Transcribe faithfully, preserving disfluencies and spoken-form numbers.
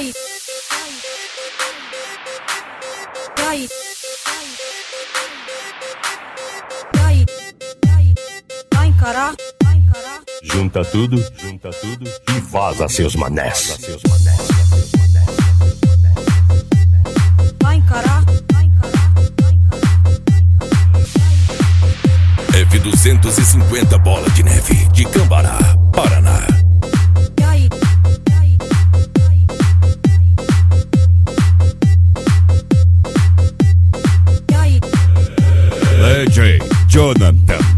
Vai, vai, vai, vai encarar, vai encarar. Junta tudo, junta tudo e vaza seus manés. Vai encarar, vai encarar, vai encarar. F duzentos e cinquenta Bola de Neve, de Cambará, Paraná. Vai, vai, vai, vai. D J Jonathan.